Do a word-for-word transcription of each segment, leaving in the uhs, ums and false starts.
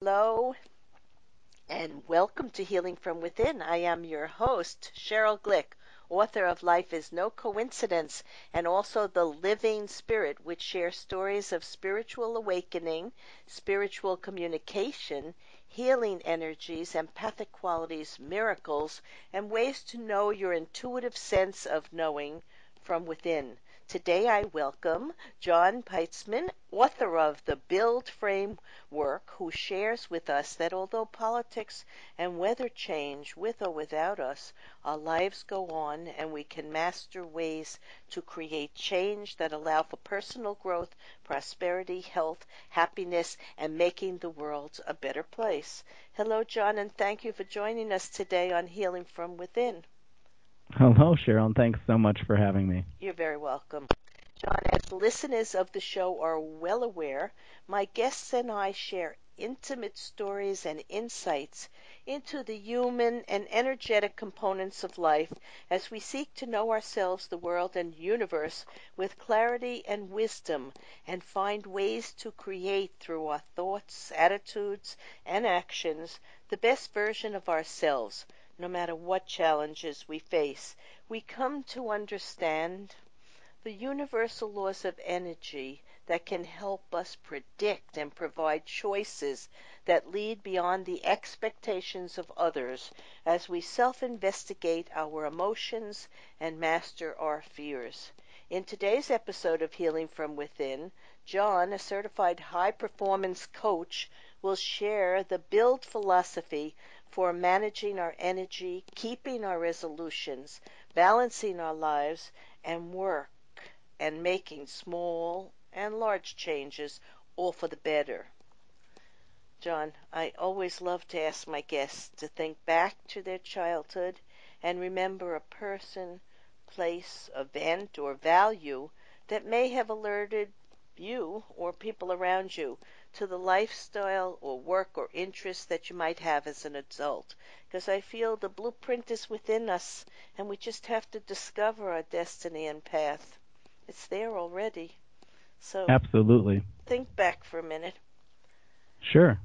hello, and welcome to Healing from Within. I am your host, Cheryl Glick, author of Life is No Coincidence, and also The Living Spirit, which shares stories of spiritual awakening, spiritual communication, healing energies, empathic qualities, miracles, and ways to know your intuitive sense of knowing from within. Today I welcome John Peitzman, author of The Build Framework, who shares with us that although politics and weather change with or without us, our lives go on and we can master ways to create change that allow for personal growth, prosperity, health, happiness, and making the world a better place. Hello, John, and thank you for joining us today on Healing from Within. Hello, Cheryl. Thanks so much for having me. You're very welcome. John, as listeners of the show are well aware, my guests and I share intimate stories and insights into the human and energetic components of life as we seek to know ourselves, the world, and universe with clarity and wisdom, and find ways to create through our thoughts, attitudes, and actions the best version of ourselves, no matter what challenges we face. We come to understand the universal laws of energy that can help us predict and provide choices that lead beyond the expectations of others as we self-investigate our emotions and master our fears. In today's episode of Healing from Within, John, a certified high-performance coach, will share the build philosophy for managing our energy, keeping our resolutions, balancing our lives, and work, and making small and large changes, all for the better. John, I always love to ask my guests to think back to their childhood and remember a person, place, event, or value that may have alerted you or people around you to the lifestyle or work or interest that you might have as an adult. Because I feel the blueprint is within us, and we just have to discover our destiny and path. It's there already. So Absolutely. Think back for a minute. Sure.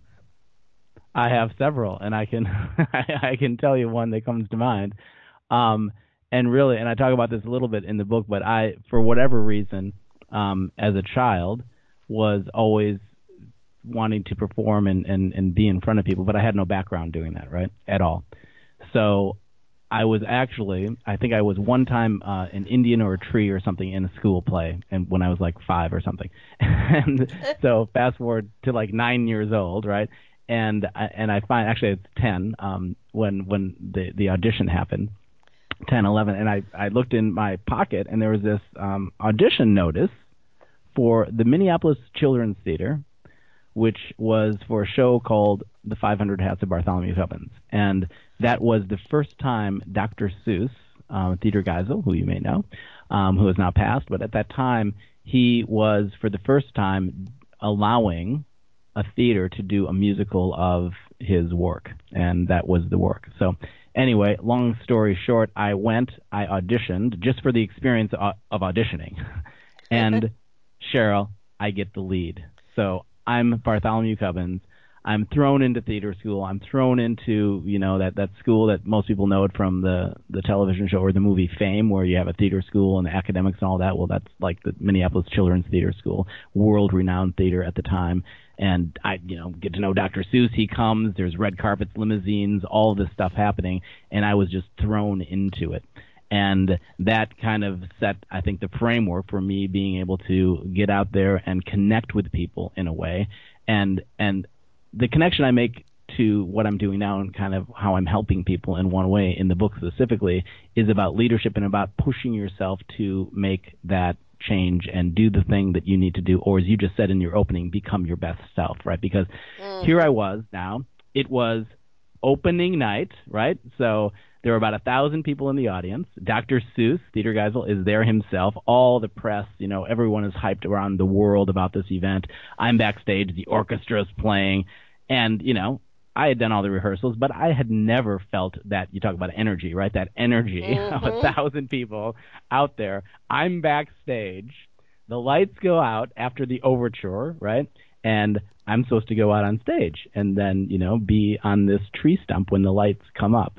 I have several, and I can I can tell you one that comes to mind. Um, and really, and I talk about this a little bit in the book, but I, for whatever reason, um, as a child, was always wanting to perform and, and, and be in front of people, but I had no background doing that, right, at all. So I was actually, I think I was one time uh, an Indian or a tree or something in a school play, and when I was like five or something. And so fast forward to like nine years old, right? And I, and I find, actually it's ten um, when when the, the audition happened, ten, eleven, and I, I looked in my pocket, and there was this um, audition notice for the Minneapolis Children's Theater, which was for a show called The five hundred Hats of Bartholomew Tubbins. And that was the first time Doctor Seuss, uh, Theodore Geisel, who you may know, um, who has now passed, but at that time he was, for the first time, allowing a theater to do a musical of his work, and that was the work. So anyway, long story short, I went, I auditioned just for the experience of, of auditioning. And Cheryl, I get the lead. So I'm Bartholomew Cubbins. I'm thrown into theater school. I'm thrown into, you know, that, that school that most people know it from the, the television show or the movie Fame, where you have a theater school and the academics and all that. Well, that's like the Minneapolis Children's Theater School, world-renowned theater at the time. And I, you know, get to know Doctor Seuss. He comes. There's red carpets, limousines, all of this stuff happening, and I was just thrown into it. And that kind of set, I think, the framework for me being able to get out there and connect with people in a way. And and the connection I make to what I'm doing now and kind of how I'm helping people in one way in the book specifically is about leadership and about pushing yourself to make that change and do the thing that you need to do, or as you just said in your opening, become your best self, right? Because mm. here I was now. It was opening night, right? So there were about a thousand people in the audience. Doctor Seuss, Theodore Geisel, is there himself. All the press, you know, everyone is hyped around the world about this event. I'm backstage. The orchestra is playing. And, you know, I had done all the rehearsals, but I had never felt that, you talk about energy, right? That energy mm-hmm. of a thousand people out there. I'm backstage. The lights go out after the overture, right? and I'm supposed to go out on stage and then, you know, be on this tree stump when the lights come up.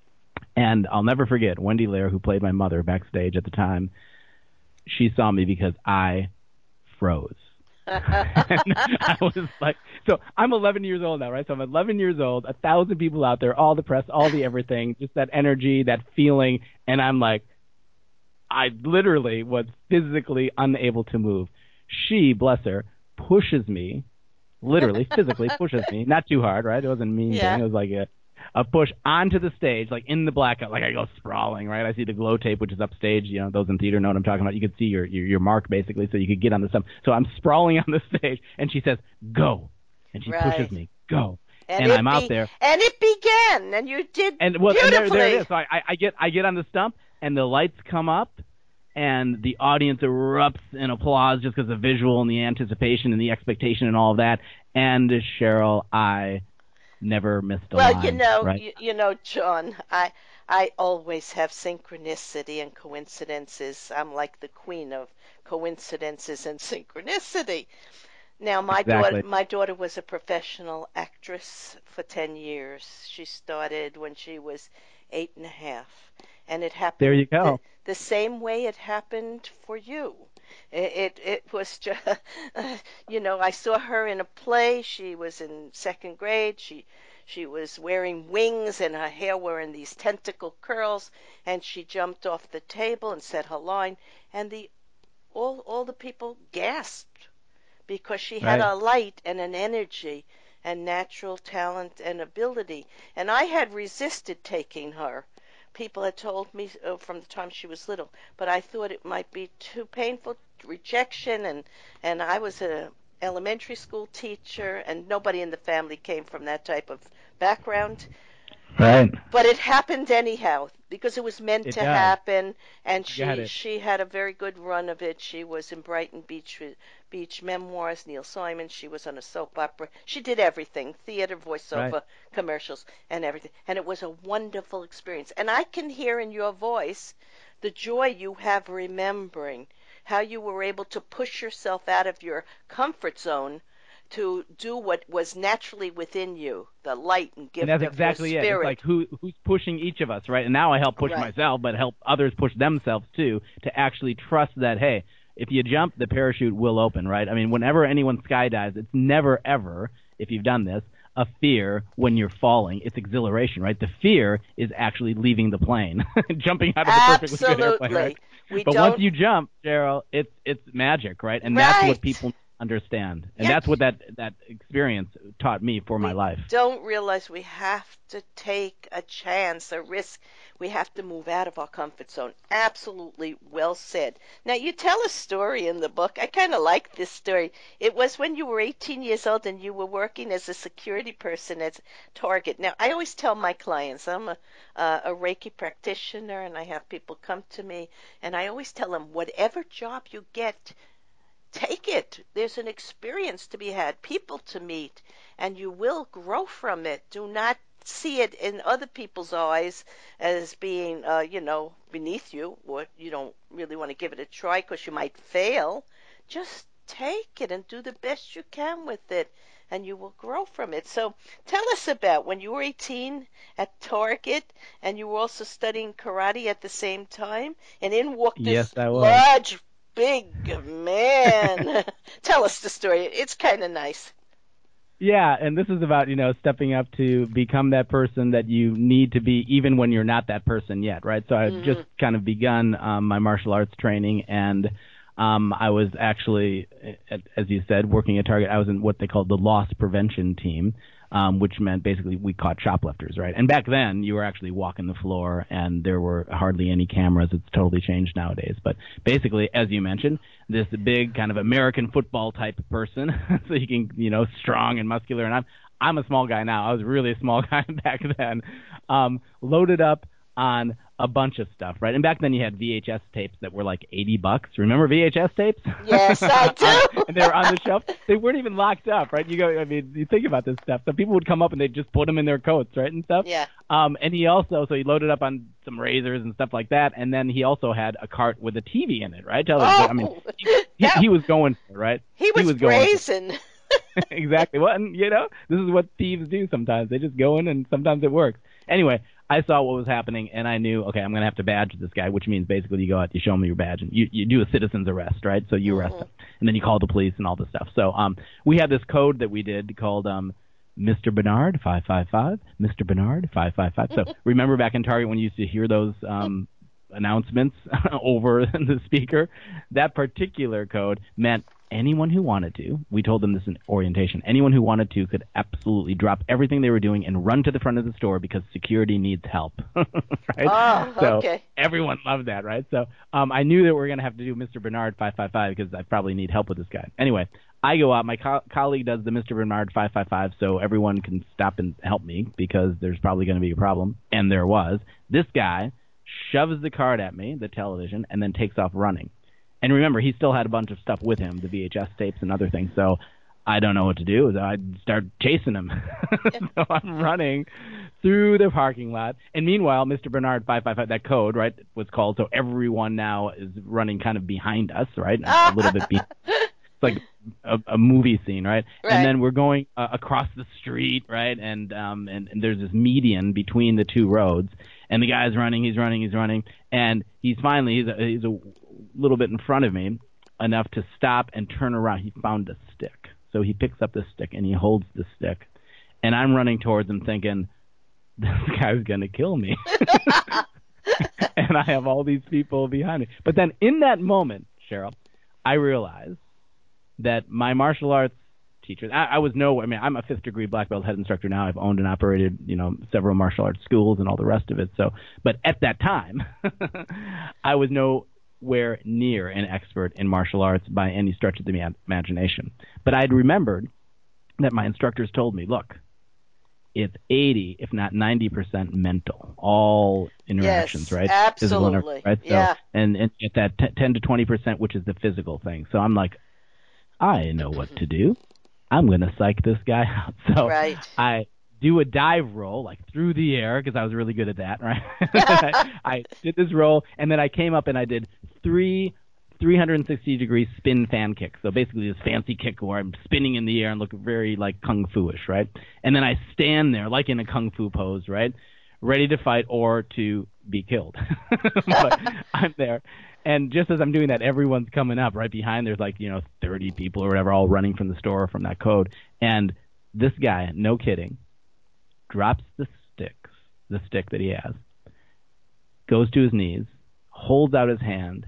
And I'll never forget Wendy Lair, who played my mother backstage at the time. She saw me because I froze. And I was like, so I'm eleven years old now, right? So I'm eleven years old, a thousand people out there, all the press, all the everything, just that energy, that feeling. And I'm like, I literally was physically unable to move. She, bless her, pushes me, literally, physically pushes me, not too hard, right? It wasn't a mean Yeah. thing. It was like a, a push onto the stage, like in the blackout, like I go sprawling, right? I see the glow tape, which is upstage. You know, those in theater know what I'm talking about. You could see your, your, your mark, basically, so you could get on the stump. So I'm sprawling on the stage, and she says, go. And she Right. pushes me, go. And, And it I'm be- out there. And it began, and you did And well, and beautifully. there, there it is. So I, I get I get on the stump, and the lights come up, and the audience erupts in applause just because the visual and the anticipation and the expectation and all of that. And Cheryl, I never missed a Well, line. you know, right? you, you know, John, I I always have synchronicity and coincidences. I'm like the queen of coincidences and synchronicity. Now, my Exactly. daughter, my daughter was a professional actress for ten years. She started when she was eight and a half, and it happened. There you go. The, the same way it happened for you. It it, it was just, you know, I saw her in a play. She was in second grade. She she was wearing wings, and her hair were in these tentacle curls, and she jumped off the table and said her line, and the all all the people gasped, because she had Right. a light and an energy and natural talent and ability. And I had resisted taking her. People had told me uh, from the time she was little, but I thought it might be too painful, rejection, and, and I was a elementary school teacher, and nobody in the family came from that type of background. Right. But it happened anyhow because it was meant It to does. happen, and Got she it. she had a very good run of it. She was in Brighton Beach Beach Memoirs, Neil Simon. She was on a soap opera. She did everything, theater, voiceover, Right. commercials, and everything. And it was a wonderful experience. And I can hear in your voice the joy you have remembering how you were able to push yourself out of your comfort zone to do what was naturally within you, the light and gift And that's of exactly your it. spirit. It's like who who's pushing each of us, right? And now I help push Right. myself, but help others push themselves too, to actually trust that, hey, if you jump, the parachute will open, right? I mean, whenever anyone skydives, it's never ever, if you've done this, a fear when you're falling. It's exhilaration, right? The fear is actually leaving the plane, jumping out of the perfectly good airplane, right? Absolutely. We But don't once you jump, Cheryl, it's it's magic, right? And that's Right. what people understand, and Yeah. that's what that that experience taught me for my we life. don't realize we have to take a chance, a risk. We have to move out of our comfort zone. Absolutely well said. Now, you tell a story in the book. I kind of like this story. It was when you were eighteen years old and you were working as a security person at Target. Now, I always tell my clients, I'm a, uh, a Reiki practitioner, and I have people come to me, and I always tell them, whatever job you get, take it. There's an experience to be had, people to meet, and you will grow from it. Do not see it in other people's eyes as being, uh, you know, beneath you, or you don't really want to give it a try because you might fail. Just take it and do the best you can with it, and you will grow from it. So tell us about when you were eighteen at Target, and you were also studying karate at the same time, and in walked this Yes, I was. large, big man. Tell us the story. It's kind of nice. Yeah, and this is about, you know, stepping up to become that person that you need to be even when you're not that person yet, right? So I've Mhm. just kind of begun um, my martial arts training, and um, I was actually, as you said, working at Target. I was in what they called the loss prevention team, um, which meant basically we caught shoplifters, right? And back then, you were actually walking the floor, and there were hardly any cameras. It's totally changed nowadays. But basically, as you mentioned, this big kind of American football type person, so you can, you know, strong and muscular. And I'm I'm a small guy now. I was really a small guy back then. Um, loaded up on a bunch of stuff, right? And back then you had V H S tapes that were like eighty bucks. Remember V H S tapes? Yes, I do. And they were on the shelf. They weren't even locked up, right? You go, I mean, you think about this stuff. So people would come up and they'd just put them in their coats, right, and stuff. Yeah. Um, and he also, so he loaded up on some razors and stuff like that. And then he also had a cart with a T V in it, right? Tell Oh, I mean, he, he, that- he was going for it, right? He was, going for it. brazen. Exactly. Well, and, you know, this is what thieves do sometimes. They just go in and sometimes it works. Anyway, I saw what was happening, and I knew, okay, I'm going to have to badge this guy, which means basically you go out, you show him your badge, and you, you do a citizen's arrest, right? So you arrest Mm-hmm. him, and then you call the police and all this stuff. So um, we had this code that we did called um, Mister Bernard five five five, Mister Bernard five five five. So remember back in Target when you used to hear those um, announcements over the speaker? That particular code meant anyone who wanted to, we told them this in orientation, anyone who wanted to could absolutely drop everything they were doing and run to the front of the store because security needs help. Right? Oh, so okay. everyone loved that, right? So um, I knew that we were going to have to do Mister Bernard five five five because I probably need help with this guy. Anyway, I go out. My co- colleague does the Mister Bernard five five five so everyone can stop and help me because there's probably going to be a problem. And there was. This guy shoves the card at me, the television, and then takes off running. And remember, he still had a bunch of stuff with him, the V H S tapes and other things. So I don't know what to do. So I start chasing him. So I'm running through the parking lot. And meanwhile, Mister Bernard five five five, that code, right, was called. So everyone now is running kind of behind us, right? A little bit behind. It's like a, a movie scene, right? Right. And then we're going uh, across the street, right? And, um, and and there's this median between the two roads. And the guy's running, he's running, he's running. And he's finally, he's a, he's a little bit in front of me, enough to stop and turn around. He found a stick. So he picks up the stick and he holds the stick. And I'm running towards him thinking, this guy's going to kill me. And I have all these people behind me. But then in that moment, Cheryl, I realized that my martial arts teachers, I, I was no, I mean, I'm a fifth degree black belt head instructor now. I've owned and operated, you know, several martial arts schools and all the rest of it. So, but at that time, I was nowhere near an expert in martial arts by any stretch of the ma- imagination. But I'd remembered that my instructors told me, look, it's eighty, if not ninety percent mental, all interactions, Yes, right? absolutely. Right? Yeah. So, and, and at that t- ten to twenty percent, which is the physical thing. So I'm like, I know what to do. I'm going to psych this guy out. So Right. I do a dive roll, like through the air, because I was really good at that, right? I, I did this roll, and then I came up and I did three three hundred sixty degree spin fan kicks. So basically this fancy kick where I'm spinning in the air and look very like kung fu-ish, right? And then I stand there like in a kung fu pose, right? Ready to fight or to be killed. But I'm there. And just as I'm doing that, everyone's coming up right behind. There's like, you know, thirty people or whatever, all running from the store from that code. And this guy, no kidding, drops the sticks, the stick that he has, goes to his knees, holds out his hand,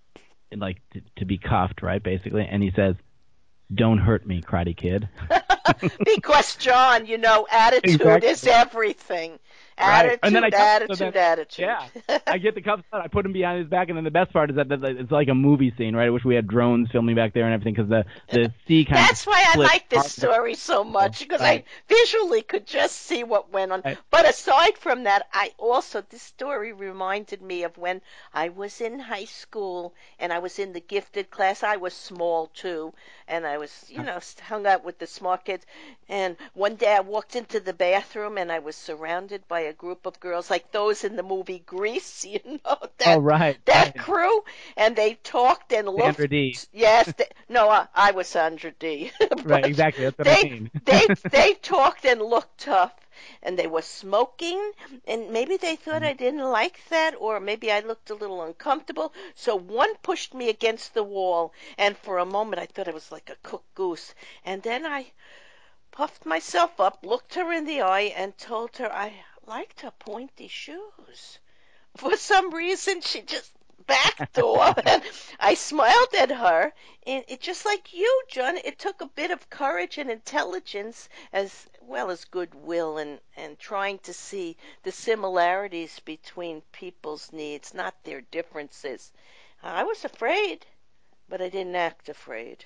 like to, to be cuffed, right, basically, and he says, "Don't hurt me, Karate Kid." Because, John, you know, attitude Exactly. is everything. Right. Attitude, And then I attitude, so then, attitude. Yeah. I get the cuffs out. I put him behind his back, and then the best part is that, that that it's like a movie scene, right? I wish we had drones filming back there and everything because the the sea kind That's of why I split like this apart. story so much, because Right. I visually could just see what went on. Right. But aside from that, I also, this story reminded me of when I was in high school and I was in the gifted class. I was small too, and I was, you know, hung out with the smart kids. And one day I walked into the bathroom and I was surrounded by a group of girls like those in the movie Grease, you know, that, Oh, right. that right. crew. And they talked and looked. Sandra Dee. Yes. They, no, I, I was Sandra Dee. Right, exactly. That's what they, I mean. they they talked and looked tough, and they were smoking, and maybe they thought I didn't like that, or maybe I looked a little uncomfortable. So one pushed me against the wall, and for a moment I thought I was like a cooked goose. And then I puffed myself up, looked her in the eye, and told her I liked her pointy shoes. For some reason, she just backed off. And I smiled at her, and it just like you, John, it took a bit of courage and intelligence as well as goodwill and, and trying to see the similarities between people's needs, not their differences. I was afraid, but I didn't act afraid.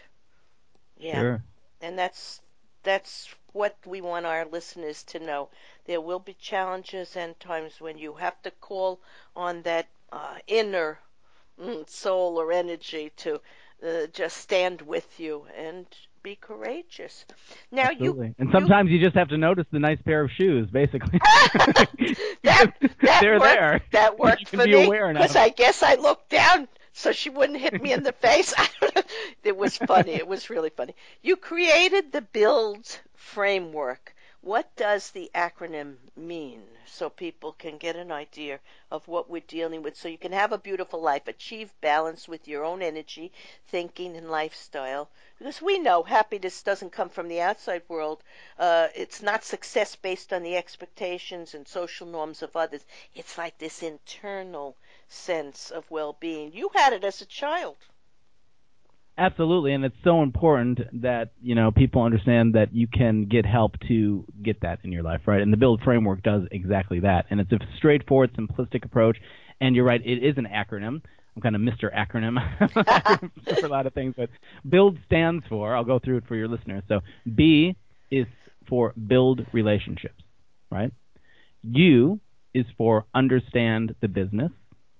Yeah. Sure. And that's that's what we want our listeners to know. There will be challenges and times when you have to call on that uh, inner mm, soul or energy to uh, just stand with you and be courageous. Now Absolutely. you and you- sometimes you just have to notice the nice pair of shoes, basically. that, that They're worked, there. That You worked can for be me aware now. because I guess I looked down so she wouldn't hit me in the face. I don't know. It was funny. It was really funny. You created the BUILD framework. What does the acronym mean so people can get an idea of what we're dealing with so you can have a beautiful life, achieve balance with your own energy, thinking, and lifestyle? Because we know happiness doesn't come from the outside world. Uh, it's not success based on the expectations and social norms of others. It's like this internal sense of well-being. You had it as a child. Absolutely, and it's so important that, you know, people understand that you can get help to get that in your life, right? And the BUILD framework does exactly that. And it's a straightforward, simplistic approach. And you're right, it is an acronym. I'm kind of Mister Acronym for a lot of things, but BUILD stands for, I'll go through it for your listeners. So B is for build relationships, right? U is for understand the business.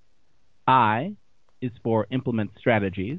I is for implement strategies.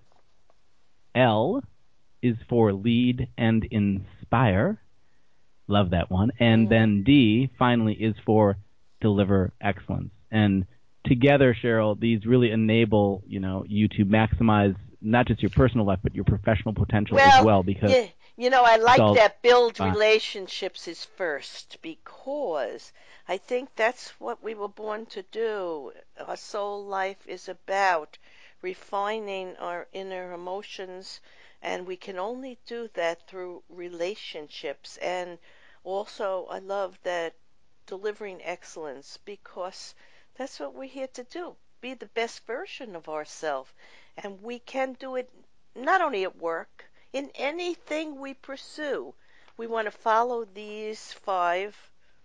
L is for lead and inspire. Love that one. And then D, finally, is for deliver excellence. And together, Cheryl, these really enable, you know, you to maximize not just your personal life, but your professional potential well, as well. Because yeah, you know, I like so, that build uh, relationships is first, because I think that's what we were born to do. Our soul life is about refining our inner emotions, and we can only do that through relationships. And also, I love that delivering excellence, because that's what we're here to do, be the best version of ourselves. And we can do it not only at work, in anything we pursue. We want to follow these five,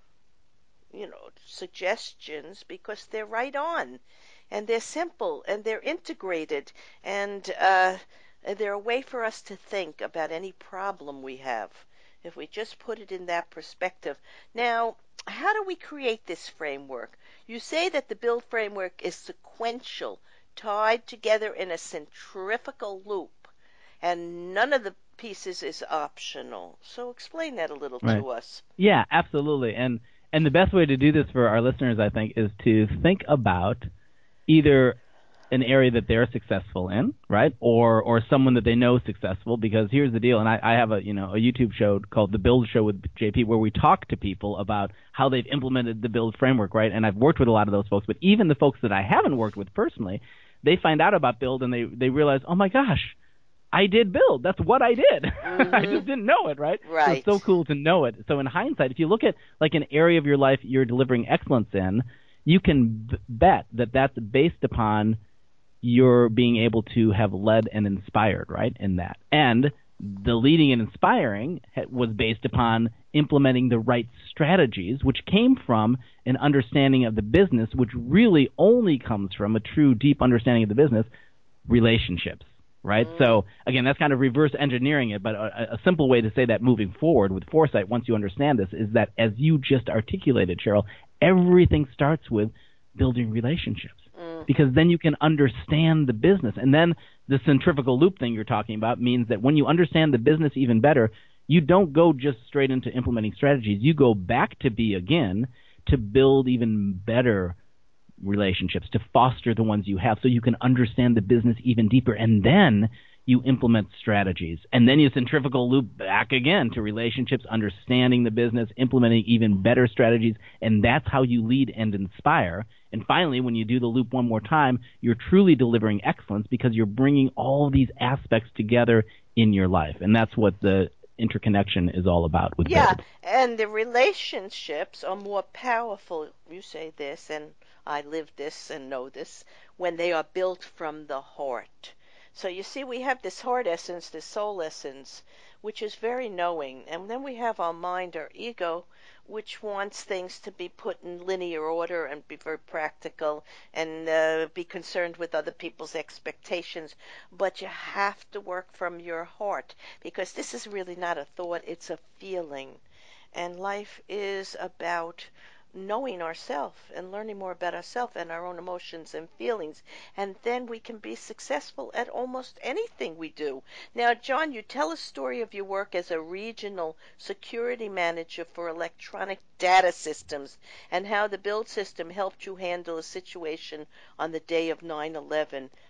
you know, suggestions, because they're right on, and they're simple, and they're integrated, and uh, they're a way for us to think about any problem we have, if we just put it in that perspective. Now, how do we create this framework? You say that the BUILD framework is sequential, tied together in a centrifugal loop, and none of the pieces is optional. So explain that a little right. to us. Yeah, absolutely. And and the best way to do this for our listeners, I think, is to think about either an area that they're successful in, right, or or someone that they know is successful. Because here's the deal, and I, I have a you know a YouTube show called The BUILD Show with J P, where we talk to people about how they've implemented the BUILD framework, right? And I've worked with a lot of those folks, but even the folks that I haven't worked with personally, they find out about BUILD and they they realize, oh my gosh, I did BUILD. That's what I did. Mm-hmm. I just didn't know it, right? Right. So it's so cool to know it. So in hindsight, if you look at like an area of your life you're delivering excellence in, you can b- bet that that's based upon your being able to have led and inspired, right, in that. And the leading and inspiring was based upon implementing the right strategies, which came from an understanding of the business, which really only comes from a true, deep understanding of the business, relationships. Right? Mm. So, again, that's kind of reverse engineering it, but a, a simple way to say that moving forward with foresight, once you understand this, is that as you just articulated, Cheryl, everything starts with building relationships. Mm. Because then you can understand the business. And then the centrifugal loop thing you're talking about means that when you understand the business even better, you don't go just straight into implementing strategies. You go back to B again to build even better relationships, to foster the ones you have so you can understand the business even deeper, and then you implement strategies, and then you centrifugal loop back again to relationships, understanding the business, implementing even better strategies, and that's how you lead and inspire. And finally, when you do the loop one more time, you're truly delivering excellence because you're bringing all these aspects together in your life, and that's what the interconnection is all about with yeah BUILD. And the relationships are more powerful, you say this, and I live this and know this, when they are built from the heart. So you see, we have this heart essence, this soul essence, which is very knowing, and then we have our mind, our ego, which wants things to be put in linear order and be very practical and uh, be concerned with other people's expectations. But you have to work from your heart, because this is really not a thought, it's a feeling. And life is about knowing ourselves and learning more about ourselves and our own emotions and feelings, and then we can be successful at almost anything we do. Now, John, you tell a story of your work as a regional security manager for electronic data systems and how the BUILD system helped you handle a situation on the day of nine eleven.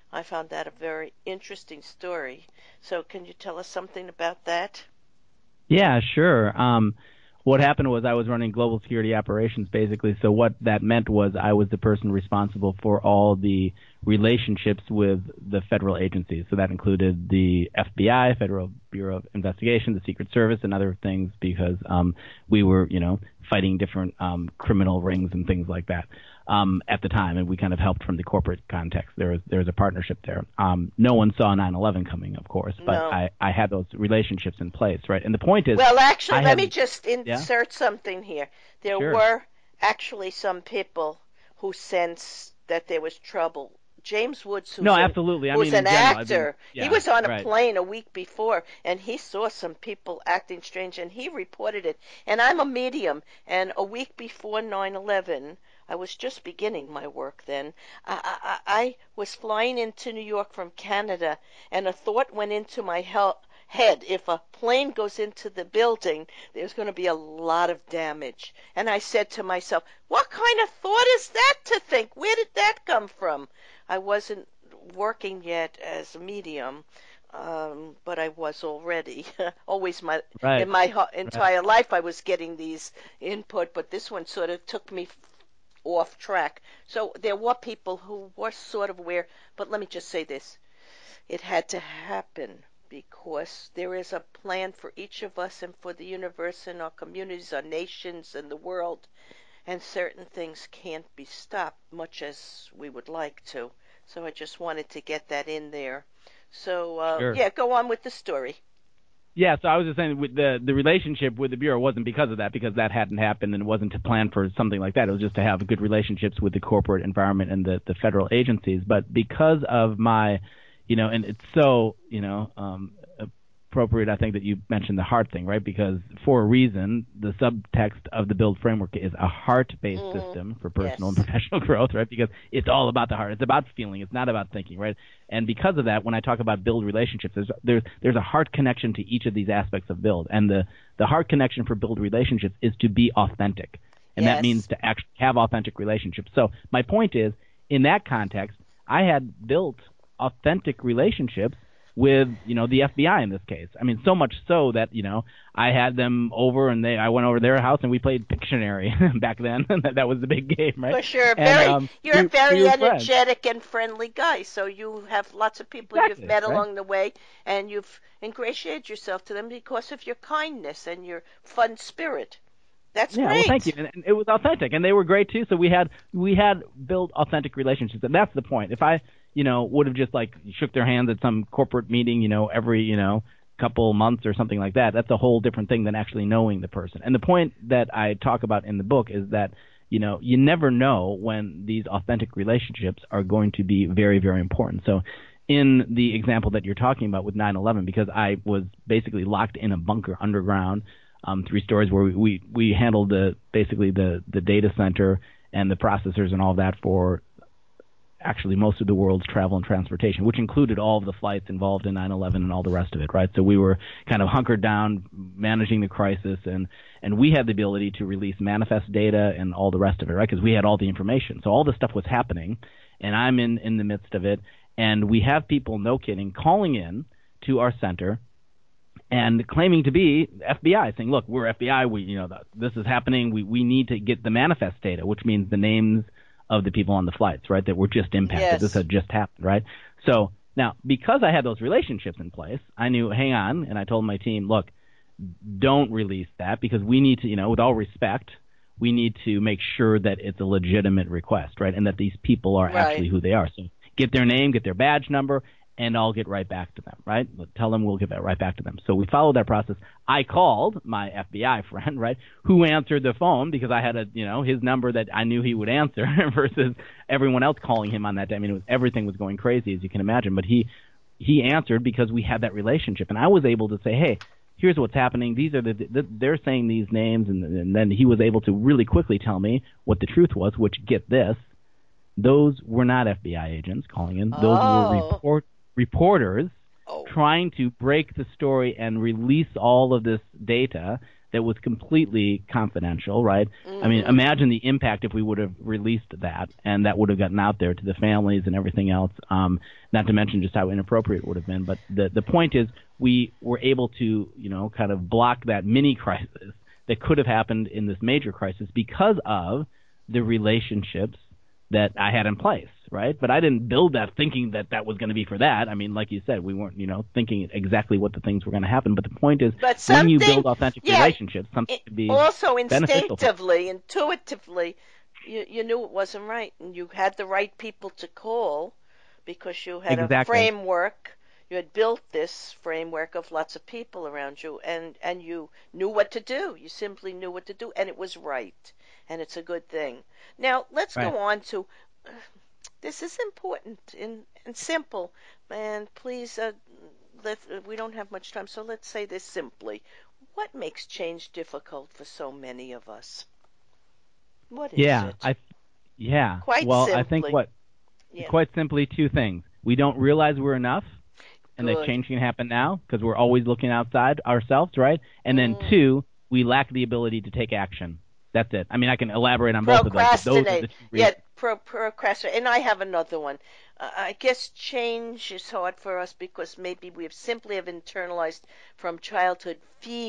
I found that a very interesting story. So can you tell us something about that? Yeah, sure. Um, what happened was I was running global security operations basically. So what that meant was I was the person responsible for all the relationships with the federal agencies. So that included the F B I, Federal Bureau of Investigation, the Secret Service, and other things because um, we were, you know, fighting different um, criminal rings and things like that. Um, at the time, and we kind of helped from the corporate context. There was there was a partnership there. Um, no one saw nine eleven coming, of course, but No. I, I had those relationships in place, right? And the point is, Well, actually, I let had, me just yeah, insert something here. There sure, were actually some people who sensed that there was trouble. James Woods, no, who's an absolutely. I who's mean, an in general, I mean, actor, he yeah, was on a right, plane a week before, and he saw some people acting strange, and he reported it. And I'm a medium, and a week before nine eleven, I was just beginning my work then. I, I, I was flying into New York from Canada, and a thought went into my hel- head. If a plane goes into the building, there's going to be a lot of damage. And I said to myself, what kind of thought is that to think? Where did that come from? I wasn't working yet as a medium, um, but I was already. Always my in right, my ho- right, entire life I was getting these input, but this one sort of took me off track. So there were people who were sort of aware, but let me just say this. It had to happen because there is a plan for each of us and for the universe and our communities, our nations, and the world, and certain things can't be stopped, much as we would like to. So I just wanted to get that in there. So, uh, sure. yeah, go on with the story. Yeah, so I was just saying with the the relationship with the bureau wasn't because of that, because that hadn't happened, and it wasn't to plan for something like that. It was just to have good relationships with the corporate environment and the the federal agencies. But because of my, you know, and it's so, you know, um, appropriate, I think, that you mentioned the heart thing, right? Because for a reason, the subtext of the build framework is a heart-based Mm-hmm. system for personal and Yes. professional growth, right? Because it's all about the heart. It's about feeling. It's not about thinking, right? And because of that, when I talk about build relationships, there's there's there's a heart connection to each of these aspects of build, and the the heart connection for build relationships is to be authentic, and that means Yes. to actually have authentic relationships. So my point is, in that context, I had built authentic relationships with, you know, the F B I in this case. I mean, so much so that, you know, I had them over and they I went over to their house and we played Pictionary back then. That was the big game, right? Because you're a And very um, you're a we, we very were friends. energetic and friendly guy. So you have lots of people you've Exactly, met right? along the way, and you've ingratiated yourself to them because of your kindness and your fun spirit. That's Yeah, well, thank you. great. And, and it was authentic, and they were great too. So we had we had built authentic relationships, and that's the point. If I, you know, would have just like shook their hands at some corporate meeting, you know, every, you know, couple months or something like that, that's a whole different thing than actually knowing the person. And the point that I talk about in the book is that, you know, you never know when these authentic relationships are going to be very, very important. So in the example that you're talking about with nine eleven, because I was basically locked in a bunker underground, um, three stories where we, we, we handled the basically the, the data center and the processors and all that for actually most of the world's travel and transportation, which included all of the flights involved in nine eleven and all the rest of it, right? So we were kind of hunkered down managing the crisis, and, and we had the ability to release manifest data and all the rest of it, right? Because we had all the information. So all this stuff was happening, and I'm in, in the midst of it, and we have people, no kidding, calling in to our center and claiming to be F B I, saying, look, we're F B I, we, you know, this is happening, we, we need to get the manifest data, which means the names of the people on the flights, right, that were just impacted. Yes. This had just happened, right? So now, because I had those relationships in place, I knew, hang on, and I told my team, look, don't release that because we need to, you know, with all respect, we need to make sure that it's a legitimate request, right, and that these people are Right. actually who they are. So get their name, get their badge number, and I'll get right back to them, right? Tell them we'll get that right back to them. So we followed that process. I called my F B I friend, right, who answered the phone because I had a, you know, his number that I knew he would answer versus everyone else calling him on that day. I mean, it was, everything was going crazy, as you can imagine. But he he answered because we had that relationship, and I was able to say, hey, here's what's happening. These are the, the they're saying these names, and, and then he was able to really quickly tell me what the truth was. Which, get this, those were not F B I agents calling in. Those Oh. were report. reporters Oh. trying to break the story and release all of this data that was completely confidential, right? Mm-hmm. I mean, imagine the impact if we would have released that, and that would have gotten out there to the families and everything else. Um, not to mention just how inappropriate it would have been. But the the point is, we were able to, you know, kind of block that mini crisis that could have happened in this major crisis because of the relationships that I had in place, right? But I didn't build that thinking that that was going to be for that. I mean, like you said, we weren't, you know, thinking exactly what the things were going to happen. But the point is, But when you build authentic yeah, relationships, something it, could be also beneficial. instinctively, intuitively, you, you knew it wasn't right, and you had the right people to call because you had Exactly. a framework. You had built this framework of lots of people around you, and, and you knew what to do. You simply knew what to do, and it was right, and it's a good thing. Now, let's Right. go on to, uh, this is important and, and simple, and please, uh, let, we don't have much time, so let's say this simply. What makes change difficult for so many of us? What is Yeah, it? I yeah. Quite Well, I think simply. what Yeah. quite simply two things. We don't realize we're enough, and that Good. change can happen now because we're always looking outside ourselves, right? And then Mm. two, we lack the ability to take action. That's it. I mean, I can elaborate on both of those, but those are the two reasons. Yeah, pro- procrastinate. And I have another one. Uh, I guess change is hard for us because maybe we have simply have internalized from childhood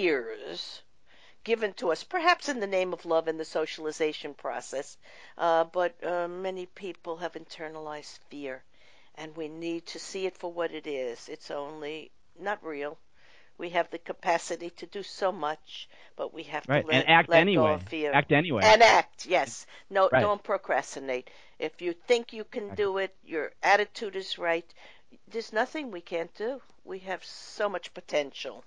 fears given to us, perhaps in the name of love and the socialization process. Uh, but uh, many people have internalized fear, and we need to see it for what it is. It's only not real. We have the capacity to do so much, but we have to Right. And let act let go of anyway. fear. Act anyway. And act, yes. No, Right. don't procrastinate. If you think you can do it, your attitude is right. There's nothing we can't do. We have so much potential.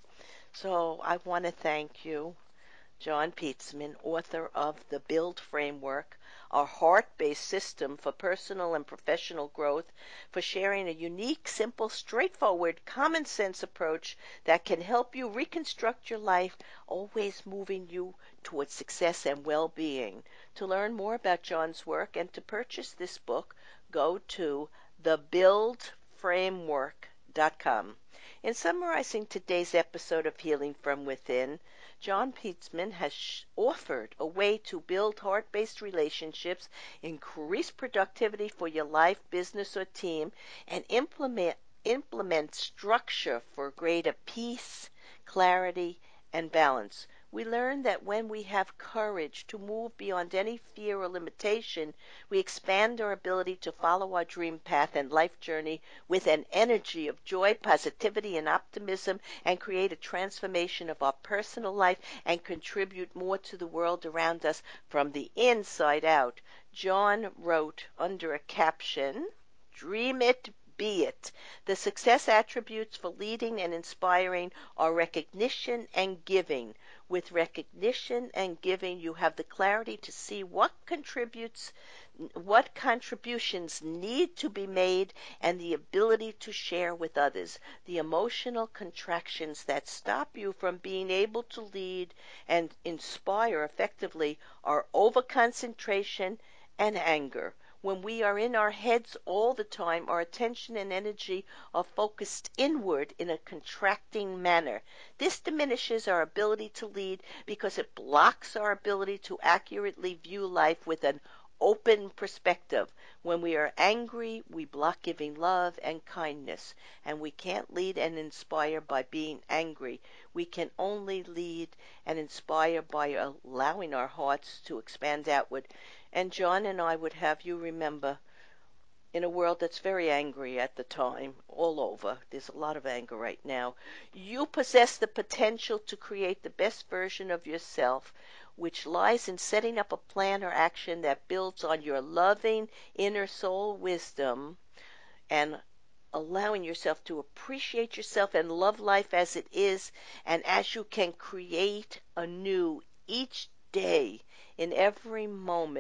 So I want to thank you, John Pietzman, author of The Build Framework, a heart-based system for personal and professional growth, for sharing a unique, simple, straightforward, common-sense approach that can help you reconstruct your life, always moving you towards success and well-being. To learn more about John's work and to purchase this book, go to the build framework dot com. In summarizing today's episode of Healing from Within, John Pietzman has offered a way to build heart-based relationships, increase productivity for your life, business, or team, and implement implement structure for greater peace, clarity, and balance. We learn that when we have courage to move beyond any fear or limitation, we expand our ability to follow our dream path and life journey with an energy of joy, positivity, and optimism, and create a transformation of our personal life and contribute more to the world around us from the inside out. John wrote under a caption, "Dream it, be it." The success attributes for leading and inspiring are recognition and giving. With recognition and giving, you have the clarity to see what contributes, what contributions need to be made, and the ability to share with others. The emotional contractions that stop you from being able to lead and inspire effectively are overconcentration and anger. When we are in our heads all the time, our attention and energy are focused inward in a contracting manner. This diminishes our ability to lead because it blocks our ability to accurately view life with an open perspective. When we are angry, we block giving love and kindness, and we can't lead and inspire by being angry. We can only lead and inspire by allowing our hearts to expand outward. And John and I would have you remember, in a world that's very angry at the time, all over, there's a lot of anger right now, you possess the potential to create the best version of yourself, which lies in setting up a plan or action that builds on your loving inner soul wisdom and allowing yourself to appreciate yourself and love life as it is, and as you can create anew each day in every moment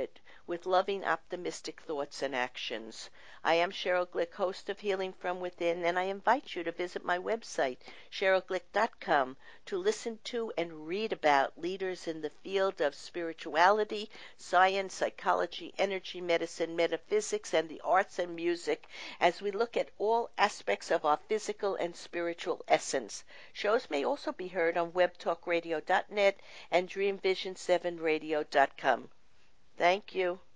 with loving, optimistic thoughts and actions. I am Cheryl Glick, host of Healing from Within, and I invite you to visit my website, cheryl glick dot com, to listen to and read about leaders in the field of spirituality, science, psychology, energy medicine, metaphysics, and the arts and music as we look at all aspects of our physical and spiritual essence. Shows may also be heard on web talk radio dot net and dream vision seven radio dot com. Thank you.